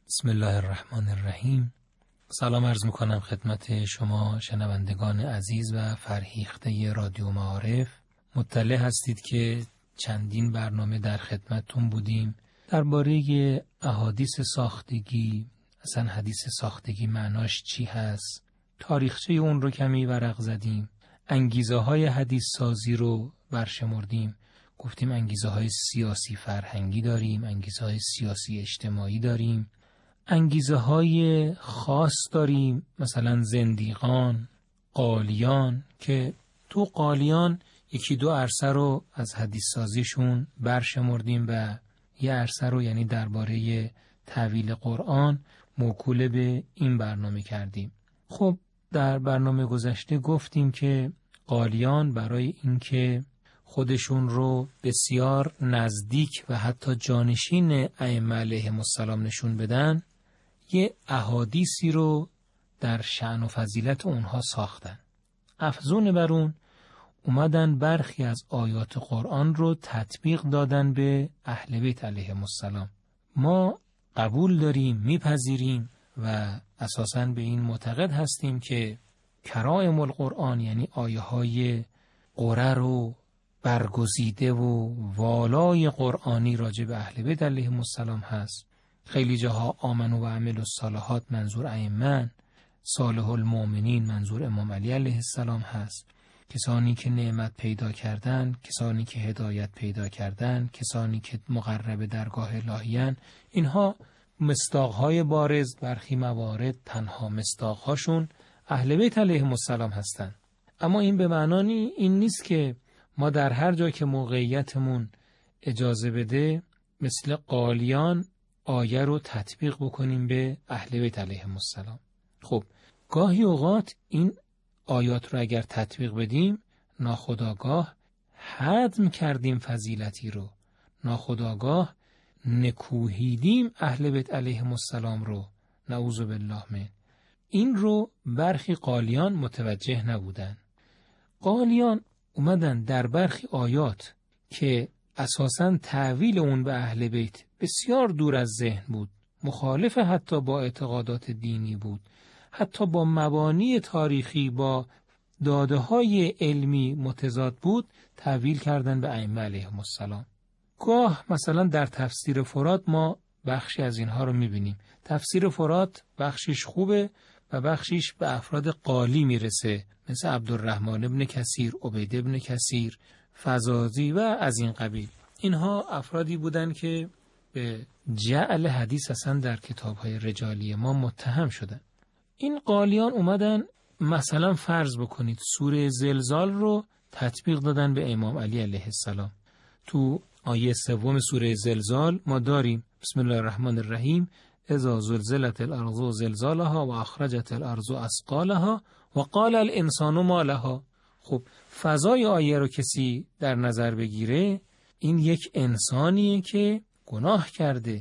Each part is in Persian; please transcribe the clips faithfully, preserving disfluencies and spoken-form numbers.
بسم الله الرحمن الرحیم. سلام عرض میکنم خدمت شما شنوندگان عزیز و فرهیخته رادیو معارف. مطلع هستید که چندین برنامه در خدمتتون بودیم درباره احادیث ساختگی، اصلا حدیث ساختگی معناش چی هست، تاریخچه اون رو کمی ورق زدیم، انگیزه های حدیث سازی رو برشمردیم، گفتیم انگیزه های سیاسی فرهنگی داریم، انگیزه های سیاسی اجتماعی داریم، انگیزه های خاص داریم، مثلا زندیقان، قالیان، که تو قالیان یکی دو عرصه رو از حدیث سازیشون برشمردیم و یه عرصه رو یعنی درباره تأویل قرآن موکول به این برنامه کردیم. خب در برنامه گذشته گفتیم که قالیان برای اینکه خودشون رو بسیار نزدیک و حتی جانشین ائمه علیهم السلام نشون بدن، یه احادیثی رو در شأن و فضیلت اونها ساختن. افزون بر اون اومدن برخی از آیات قرآن رو تطبیق دادن به اهل بیت علیهم السلام. ما قبول داریم، میپذیریم و اساساً به این معتقد هستیم که کرائم القرآن یعنی آیه های قرر و برگزیده و والای قرآنی راجع به اهل بیت علیهم السلام هست. خیلی جاها آمنو و عملوا الصالحات منظور ائمه، صالح المؤمنین منظور امام علی علیه السلام هست. کسانی که نعمت پیدا کردن، کسانی که هدایت پیدا کردن، کسانی که مقرب درگاه الهیان، اینها مصداقهای بارز، برخی موارد تنها مصداقهاشون اهل بیت علیهم السلام هستند. اما این به معنی این نیست که ما در هر جا که موقعیتمون اجازه بده مثل قالیان آیه رو تطبیق بکنیم به اهل بیت علیهم السلام. خب گاهی اوقات این آیات رو اگر تطبیق بدیم ناخودآگاه هضم کردیم فضیلتی رو، ناخودآگاه نکوهیدیم اهل بیت علیهم السلام رو، نعوذ بالله من. این رو برخی قالیان متوجه نبودن. قالیان اومدن در برخی آیات که اساساً تأویل اون به اهل بیت بسیار دور از ذهن بود، مخالف حتی با اعتقادات دینی بود، حتی با مبانی تاریخی، با داده های علمی متضاد بود، تأویل کردن به ائمه علیهم السلام. گاه مثلا در تفسیر فرات ما بخشی از اینها رو میبینیم. تفسیر فرات بخشیش خوبه و بخشیش به افراد قالی میرسه، مثل عبدالرحمن ابن کثیر، عبید ابن کثیر، فزازی و از این قبیل. اینها افرادی بودن که به جعل حدیث اصلا در کتاب‌های رجالی ما متهم شدن. این قالیان اومدن مثلا فرض بکنید سوره زلزال رو تطبیق دادن به امام علی علیه السلام. تو آیه سوم سوره زلزال ما داریم بسم الله الرحمن الرحیم اذا زلزلت الارض زلزالها و اخرجت الارض اثقالها و قال الانسان ما لها. خب فضای آیه رو کسی در نظر بگیره، این یک انسانیه که گناه کرده،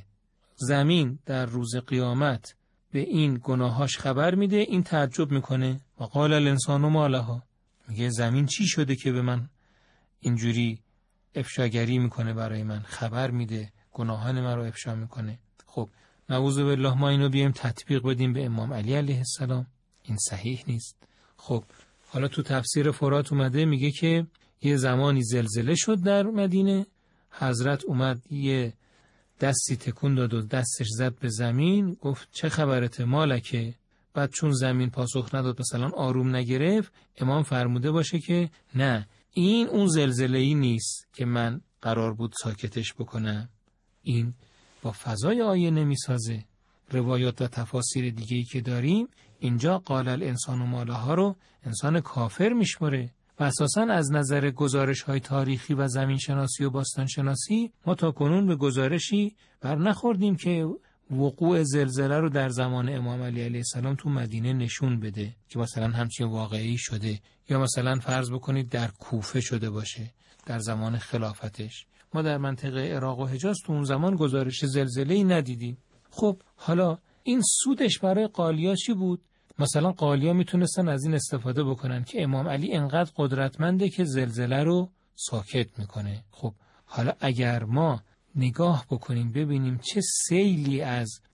زمین در روز قیامت به این گناهاش خبر میده، این تعجب میکنه و قال الانسان ما لها، میگه زمین چی شده که به من اینجوری افشاگری میکنه، برای من خبر میده، گناهان من رو افشا میکنه. خب نعوذ بالله ما اینو بیایم تطبیق بدیم به امام علی علیه السلام، این صحیح نیست. خب حالا تو تفسیر فرات اومده میگه که یه زمانی زلزله شد در مدینه، حضرت اومد یه دستی تکون داد و دستش زد به زمین، گفت چه خبرته مالکه؟ بعد چون زمین پاسخ نداد، مثلا آروم نگرفت، امام فرموده باشه که نه، این اون زلزله‌ای نیست که من قرار بود ساکتش بکنم. این با فضای آیه نمیسازه. روایات و تفاسیر دیگه‌ای که داریم اینجا قال الانسان ما لها رو انسان کافر میشمره و اساساً از نظر گزارش‌های تاریخی و زمین شناسی و باستان شناسی ما تا کنون به گزارشی بر نخوردیم که وقوع زلزله رو در زمان امام علی علیه السلام تو مدینه نشون بده که مثلا همچین واقعی شده، یا مثلا فرض بکنید در کوفه شده باشه در زمان خلافتش. ما در منطقه عراق و حجاز تو اون زمان گزارش زلزله‌ای ندیدیم. خب حالا این سودش برای قالیا چی بود؟ مثلا قالیا میتونستن از این استفاده بکنن که امام علی انقدر قدرتمنده که زلزله رو ساکت میکنه. خب حالا اگر ما نگاه بکنیم ببینیم چه سیلی از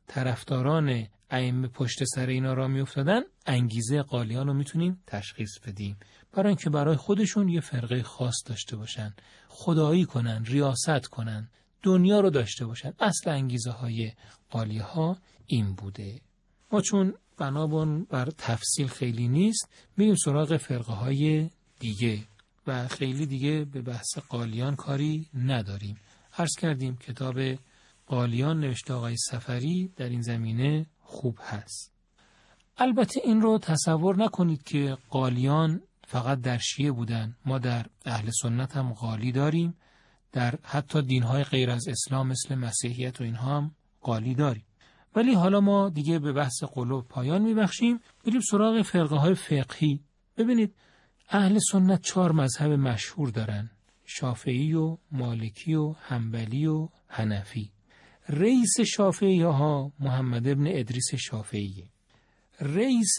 طرفداران ائمه پشت سر اینا را میافتادن، انگیزه قالیان رو میتونیم تشخیص بدیم. برای اینکه برای خودشون یه فرقه خاص داشته باشن، خدایی کنن، ریاست کنن، دنیا رو داشته باشن. اصل انگیزه های قالیه ها این بوده. ما چون بنابراین بر تفصیل خیلی نیست، میریم سراغ فرقه های دیگه و خیلی دیگه به بحث قالیان کاری نداریم. عرض کردیم کتاب قالیان نوشته آقای صفری در این زمینه خوب هست. البته این رو تصور نکنید که قالیان فقط در شیعه بودن. ما در اهل سنت هم قالی داریم، در حتی دینهای غیر از اسلام مثل مسیحیت و اینها هم قالی داریم. ولی حالا ما دیگه به بحث قلوب پایان میبخشیم، بریم سراغ فرقه های فقهی. ببینید اهل سنت چهار مذهب مشهور دارن: شافعی و مالکی و حنبلی و حنفی. رئیس شافعی ها محمد ابن ادریس شافعیه، رئیس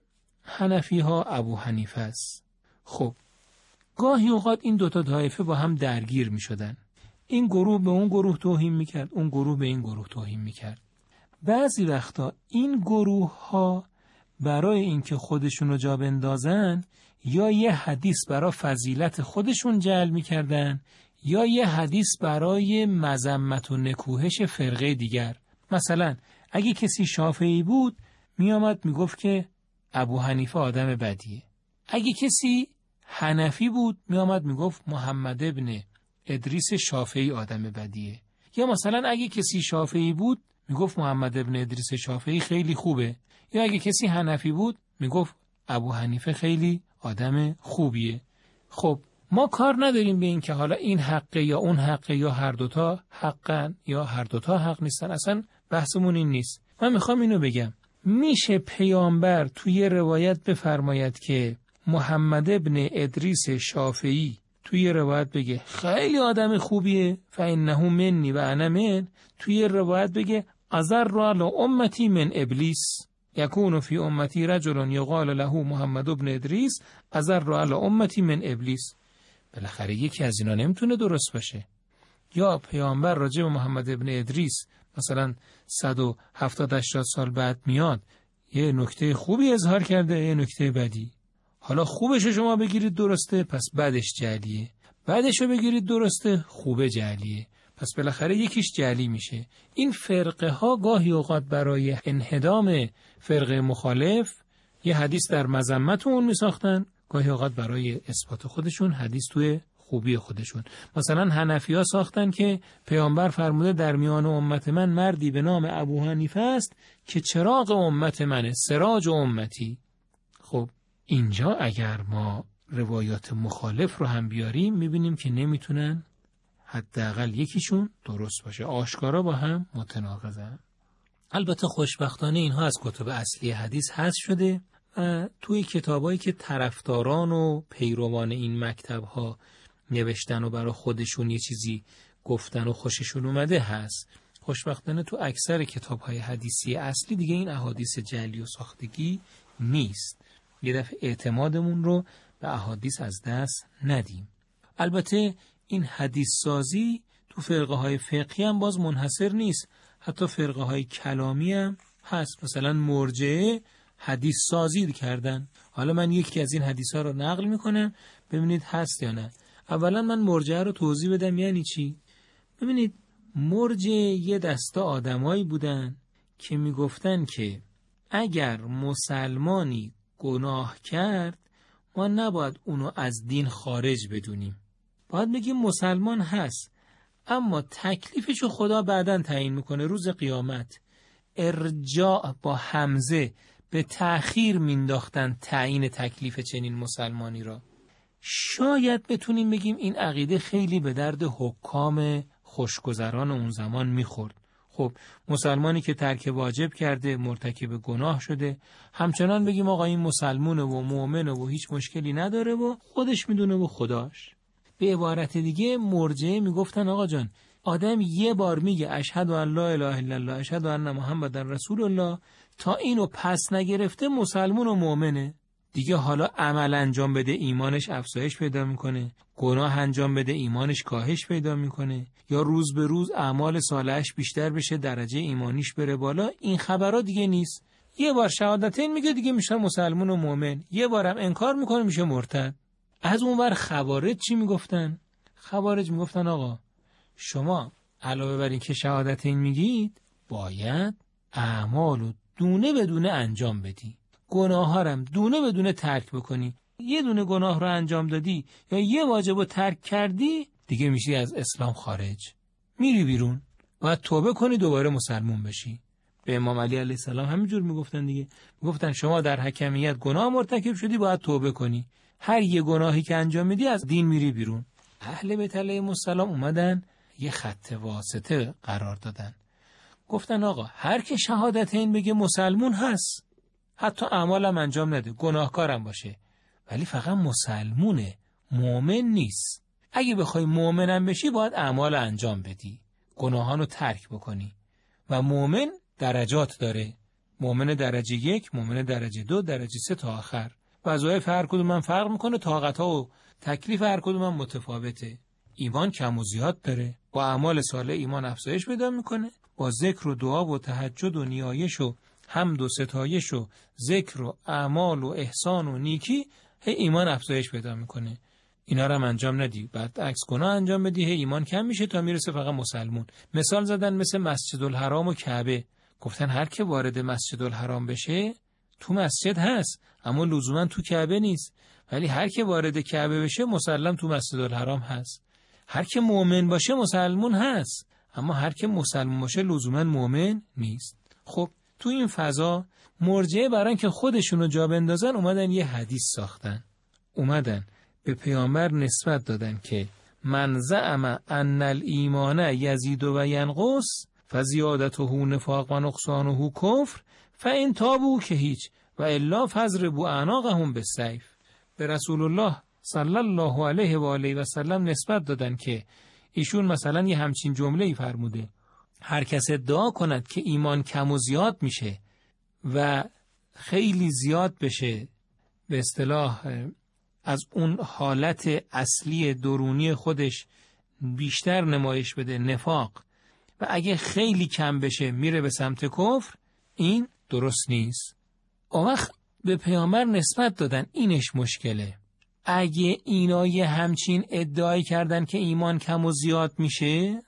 حنفی ها ابو حنیفه است. خب گاهی اوقات این دوتا طایفه با هم درگیر می شدن. این گروه به اون گروه توهین می کرد، اون گروه به این گروه توهین می کرد. بعضی وقتا این گروه ها برای اینکه خودشون رو جا بندازن یا یه حدیث برای فضیلت خودشون جعل می کردن یا یه حدیث برای مذمت و نکوهش فرقه دیگر. مثلا اگه کسی شافعی بود می آمد می گفت که ابو حنیفه آدم بدیه. اگه کسی حنفی بود می آمد می گفت محمد ابن ادریس شافعی آدم بدیه. یا مثلا اگه کسی شافعی بود می گفت محمد ابن ادریس شافعی خیلی خوبه. یا اگه کسی حنفی بود می گفت ابو حنیفه خیلی آدم خوبیه. خب ما کار نداریم به این که حالا این حقه یا اون حقه یا هر دوتا حقن یا هر دوتا حق نیستن. اصلا بحثمون این نیست. من میخوام اینو بگم، میشه پیامبر توی روایت بفرماید که محمد ابن ادریس شافعی توی روایت بگه خیلی آدم خوبیه، فانه منی و انا من، توی روایت بگه اضر علی امتی من ابلیس، یکون فی امتی رجل یقال له محمد ابن ادریس اضر علی امتی من ابلیس. بالاخره یکی از اینا نمیتونه درست باشه. یا پیامبر راجع به محمد ابن ادریس مثلا صد و هفتاد هشتاد سال بعد میاد یه نکته خوبی اظهار کرده، یه نکته بدی. حالا خوبش شما بگیرید درسته، پس بدش جعلیه. بدش رو بگیرید درسته، خوبه جعلیه. پس بالاخره یکیش جعلی میشه. این فرقه ها گاهی اوقات برای انهدام فرقه مخالف یه حدیث در مذمت اون میساختن، گاهی اوقات برای اثبات خودشون حدیث توی خوبی خودشون. مثلا حنفی ها ساختن که پیامبر فرموده در میان امت من مردی به نام ابو حنیفه است که چراغ امت منه، سراج امتی. خب اینجا اگر ما روایات مخالف رو هم بیاریم میبینیم که نمیتونن حداقل یکیشون درست باشه، آشکارا با هم متناقضن. البته خوشبختانه اینها از کتب اصلی حدیث حذف شده و توی کتابایی که طرفداران و پیروان این مکتب‌ها نوشتن و برای خودشون یه چیزی گفتن و خوششون اومده هست. خوشبختانه تو اکثر کتاب‌های حدیثی اصلی دیگه این احادیث جعلی و ساختگی نیست. یه دفعه اعتمادمون رو به احادیث از دست ندیم. البته این حدیث سازی تو فرقه های فقهی هم باز منحصر نیست، حتی فرقه های کلامی هم هست. مثلا مرجعه حدیث سازی کردن. حالا من یکی از این حدیث ها رو نقل میکنم ببینید هست یا نه. اولا من مرجعه رو توضیح بدم یعنی چی. ببینید مرجعه یه دسته آدمایی بودن که میگفتن که اگر مسلمانی گناه کرد ما نباید اونو از دین خارج بدونیم، باید بگیم مسلمان هست اما تکلیفشو خدا بعداً تعیین میکنه روز قیامت. ارجاع با همزه به تأخیر مینداختن تعیین تکلیف چنین مسلمانی را. شاید بتونیم بگیم این عقیده خیلی به درد حکام خوشگذران اون زمان میخورد. خب مسلمانی که ترک واجب کرده، مرتکب گناه شده، همچنان بگیم آقا این مسلمونه و مؤمنه و هیچ مشکلی نداره و خودش میدونه و خداش. به عبارت دیگه مرجعه میگفتن آقا جان آدم یه بار میگه اشهد ان لا اله الا الله اشهد ان محمدن رسول الله تا اینو پس نگرفته مسلمون و مؤمنه. دیگه حالا عمل انجام بده ایمانش افزایش پیدا میکنه، گناه انجام بده ایمانش کاهش پیدا میکنه، یا روز به روز اعمال صالحش بیشتر بشه درجه ایمانیش بره بالا. این خبرها دیگه نیست. یه بار شهادتین میگه دیگه میشه مسلمان و مؤمن، یه بارم انکار میکنه میشه مرتد. از اون ور خوارج چی میگفتن؟ خوارج میگفتن آقا شما علاوه بر این که شهادتین میگید باید اعمالو دونه بدونه انجام بدی، گناه ها رم دونه بدونه ترک بکنی. یه دونه گناه رو انجام دادی یا یه واجب رو ترک کردی دیگه میشی از اسلام خارج، میری بیرون، باید توبه کنی دوباره مسلمون بشی. به امام علی علیه السلام همینجور میگفتن دیگه، میگفتن شما در حکمیت گناه مرتکب شدی باید توبه کنی، هر یه گناهی که انجام میدی از دین میری بیرون. اهل بیت علیهم السلام اومدن یه خط واسطه قرار دادن، گفتن آقا هر که شهادتین بگه مسلمون هست، حتی اعمالم انجام نده، گناهکارم باشه، ولی فقط مسلمونه، مؤمن نیست. اگه بخوای مؤمنم بشی باید اعمال انجام بدی، گناهانو ترک بکنی. و مؤمن درجات داره، مؤمن درجه یک، مؤمن درجه دو، درجه سه تا آخر. وظایف هر کدوم من فرق میکنه، طاقت‌ها و تکلیف هر کدوم من متفاوته. ایمان کم و زیاد داره، با اعمال صالح ایمان افزایش پیدا میکنه، با ذکر و دعا و تهجد و نیایش و حمد و ستایش و ذکر و اعمال و احسان و نیکی هی ایمان افزایش پیدا میکنه. اینا رو هم انجام ندی، بعد عکس گناه انجام بدی، هی ایمان کم میشه تا میرسه فقط مسلمون. مثال زدن مثل مسجد الحرام و کعبه، گفتن هر که وارد مسجد الحرام بشه تو مسجد هست اما لزوما تو کعبه نیست، ولی هر که وارد کعبه بشه مسلم تو مسجد الحرام هست. هر که مؤمن باشه مسلمون هست، اما هر که مسلمون باشه لزوما مؤمن نیست. خب تو این فضا مرجعه برای اینکه خودشونو جا بندازن اومدن یه حدیث ساختن، اومدن به پیامبر نسبت دادن که من زعم ان الایمان یزید و ینقص فزیادته نفاق و نقصانه کفر فان تابوا که هیچ و الا فضربوا اعناقهم بالسیف. به رسول الله صلی الله علیه و آله و سلم نسبت دادن که ایشون مثلا یه همچین جمله‌ای فرموده، هر کس ادعا کند که ایمان کم و زیاد میشه و خیلی زیاد بشه، به اصطلاح از اون حالت اصلی درونی خودش بیشتر نمایش بده، نفاق، و اگه خیلی کم بشه میره به سمت کفر، این درست نیست. اون وقت به پیامبر نسبت دادن اینش مشکله. اگه اینا یه همچین ادعای کردن که ایمان کم و زیاد میشه،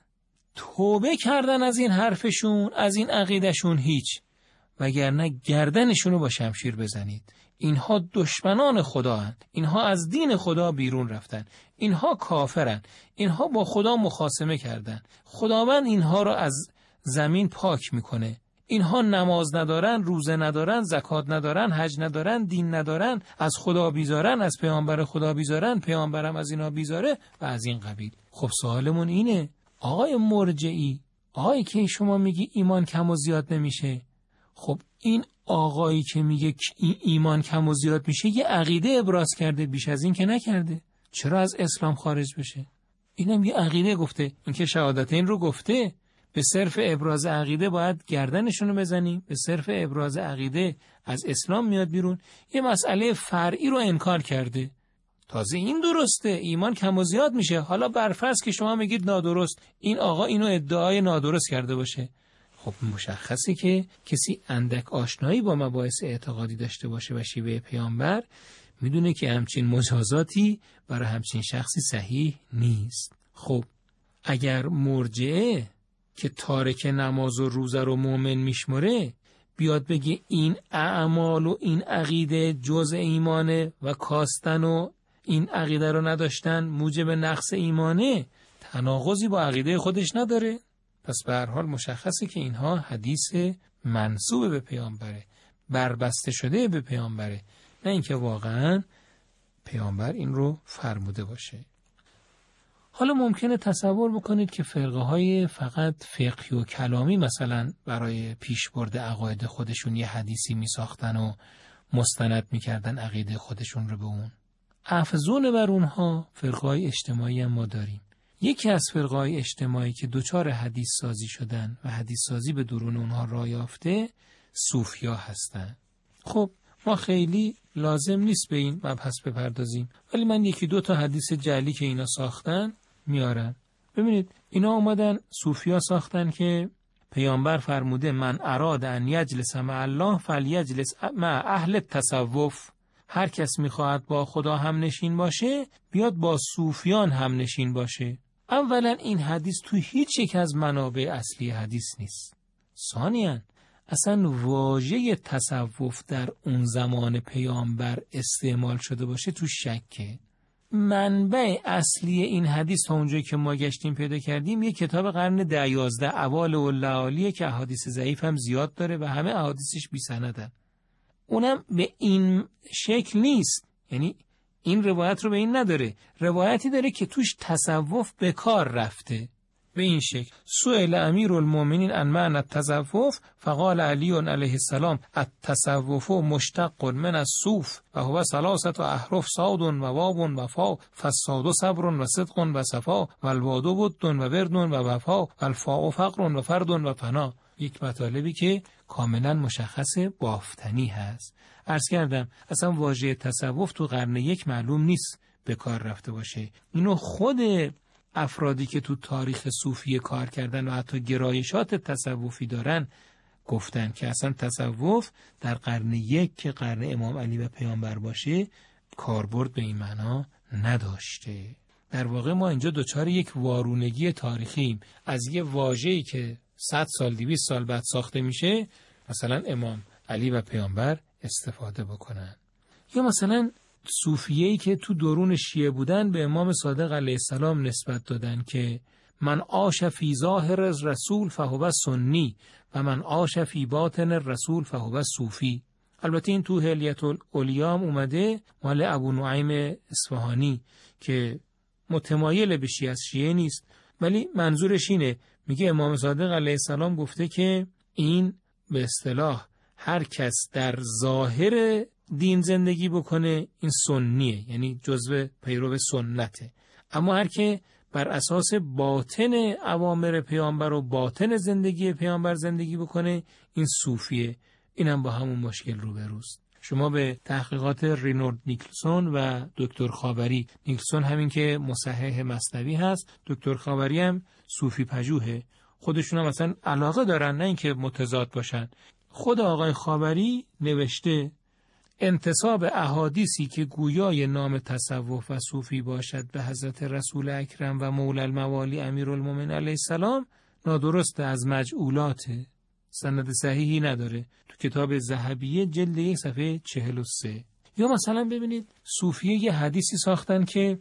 توبه کردن از این حرفشون، از این عقیدشون هیچ، وگرنه گردنشونو با شمشیر بزنید. اینها دشمنان خدا هستند، اینها از دین خدا بیرون رفتن، اینها کافرن، اینها با خدا مخاصمه کردن، خداوند اینها رو از زمین پاک میکنه. اینها نماز ندارن، روزه ندارن، زکات ندارن، حج ندارن، دین ندارن، از خدا بیزارن، از پیامبر خدا بیزارن، پیامبرم از اینا بیزاره و از این قبیل. خب سوالمون اینه آقای مرجعی، آقایی که شما میگی ایمان کم و زیاد نمیشه، خب این آقایی که میگه این ایمان کم و زیاد میشه یه عقیده ابراز کرده، بیش از این که نکرده، چرا از اسلام خارج بشه؟ اینم یه عقیده گفته، این که شهادتین رو گفته، به صرف ابراز عقیده باید گردنشونو بزنیم، به صرف ابراز عقیده از اسلام میاد بیرون. یه مسئله فرعی رو انکار کرده، تازه این درسته ایمان کم و زیاد میشه. حالا برفرض که شما میگید نادرست، این آقا اینو ادعای نادرست کرده باشه، خب مشخصه که کسی اندک آشنایی با مباحث اعتقادی داشته باشه و شیوه پیامبر میدونه که همچین مجازاتی برای همچین شخصی صحیح نیست. خب اگر مرجعه که تارک نماز و روزه رو مؤمن میشمره بیاد بگه این اعمال و این عقیده جزء ایمانه و کاستن و این عقیده رو نداشتن موجب نقص ایمانه، تناقضی با عقیده خودش نداره. پس به هر حال مشخصه که اینها حدیث منسوب به پیامبره، بربسته شده به پیامبره، نه اینکه واقعا پیامبر این رو فرموده باشه. حالا ممکنه تصور بکنید که فرقه های فقط فقهی و کلامی مثلا برای پیشبرد عقاید خودشون یه حدیثی می ساختن و مستند می کردن عقیده خودشون رو به اون. افزون بر اونها فرقه های اجتماعی هم ما داریم. یکی از فرقه های اجتماعی که دوچار حدیث سازی شدن و حدیث سازی به درون اونها راه یافته صوفیا هستن. خب ما خیلی لازم نیست به این مبحث بپردازیم، ولی من یکی دو تا حدیث جعلی که اینا ساختن میارم. ببینید اینا اومدن صوفیا ساختن که پیامبر فرموده من اراد ان یجلس مع الله فلیجلس مع اهل التصوف. هر کس میخواهد با خدا هم نشین باشه بیاد با صوفیان هم نشین باشه. اولا این حدیث تو هیچ یک از منابع اصلی حدیث نیست. ثانیاً اصلا واژه تصوف در اون زمان پیامبر استعمال شده باشه تو شکه. منبع اصلی این حدیث تا اونجایی که ما گشتیم پیدا کردیم یک کتاب قرن ده یازده اوال و لعالیه که احادیث ضعیف هم زیاد داره و همه احادیثش بی سندن. اونم به این شکل نیست، یعنی این روایت رو به این نداره، روایتی داره که توش تصوف به کار رفته به این شکل. سئل امیرالمومنین عن معنی التصوف فقال علی علیه السلام التصوف مشتق من الصوف و هو ثلاثه احرف صاد و واو و فا فالصاد صبر و صدق و صفا و الواد ود و ورد و وفا و الفاء فقر و فرد و فنا. یک مطالبی که کاملا مشخص بافتنی هست. عرض کردم اصلا واژه تصوف تو قرن یک معلوم نیست به کار رفته باشه. اینو خود افرادی که تو تاریخ صوفی کار کردن و حتی گرایشات تصوفی دارن گفتن که اصلا تصوف در قرن یک که قرن امام علی و پیامبر باشه کاربرد به این معنا نداشته. در واقع ما اینجا دچار یک وارونگی تاریخیم از یه واژه‌ای که صد سال دویست سال بعد ساخته میشه مثلا امام علی و پیامبر استفاده بکنن. یا مثلا صوفیه‌ای که تو درون شیعه بودن به امام صادق علیه السلام نسبت دادن که من عاش فی ظاهر الرسول فهو سنی و من عاش فی باطن الرسول فهو صوفی. البته این تو حلیة الاولیاء اومده مال ابو نعیم اصفهانی که متمایل به شیعه شیعه نیست، ولی منظورش اینه، میگه امام صادق علیه السلام گفته که این به اصطلاح هر کس در ظاهر دین زندگی بکنه این سنیه، یعنی جزو پیرو سنته، اما هر که بر اساس باطن اوامر پیامبر و باطن زندگی پیامبر زندگی بکنه این صوفیه. اینم با همون مشکل روبروست. شما به تحقیقات رینولد نیکلسون و دکتر خاوری، نیکلسون همین که مصحح مثنوی هست، دکتر خاوری هم صوفی پژوهه، خودشون هم مثلا علاقه دارن نه اینکه متضاد باشن. خود آقای خاوری نوشته انتساب احادیثی که گویای نام تصوف و صوفی باشد به حضرت رسول اکرم و مولا الموالی امیرالمومنین علیه السلام نادرست، از مجعولاته، سند صحیحی نداره. تو کتاب ذهبیه جلد یک صفحه چهل و سه. یا مثلا ببینید صوفیه یه حدیثی ساختن که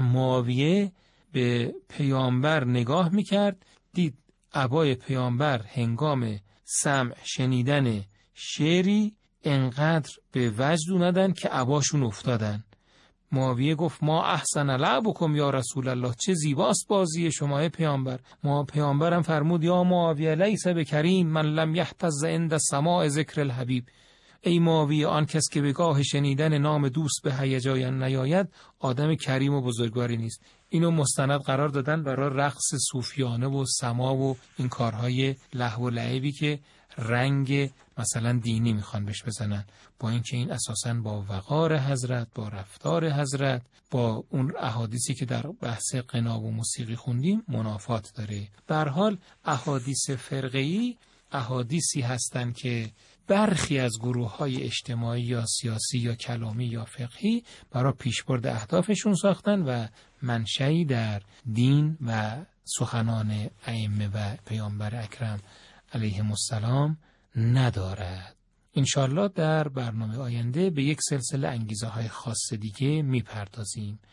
معاویه به پیامبر نگاه میکرد، دید عبای پیامبر هنگام سمع شنیدن شعری انقدر به وجد اومدن که عباشون افتادن. معاویه گفت ما احسن لعبکم یا رسول الله، چه زیباست بازی شما پیامبر. ما پیامبرم فرمود یا معاویه لیس بکریم من لم یحتز عند سماع ذکر الحبیب. ای معاویه آن کس که به گاه شنیدن نام دوست به هیجای نیاید آدم کریم و بزرگواری نیست. اینو مستند قرار دادن برای رقص صوفیانه و سما و این کارهای لهو و لعبی که رنگ مثلا دینی میخوان بهش بزنن، با اینکه این اساساً با وقار حضرت، با رفتار حضرت، با اون احادیثی که در بحث غنا و موسیقی خوندیم منافات داره. به هر حال احادیث فرقه‌ای احادیثی هستن که برخی از گروه‌های اجتماعی یا سیاسی یا کلامی یا فقهی برای پیشبرد اهدافشون ساختن و منشأی در دین و سخنان ائمه و پیامبر اکرم علیهم السلام ندارد. انشالله در برنامه آینده به یک سلسله انگیزه های خاص دیگه میپردازیم.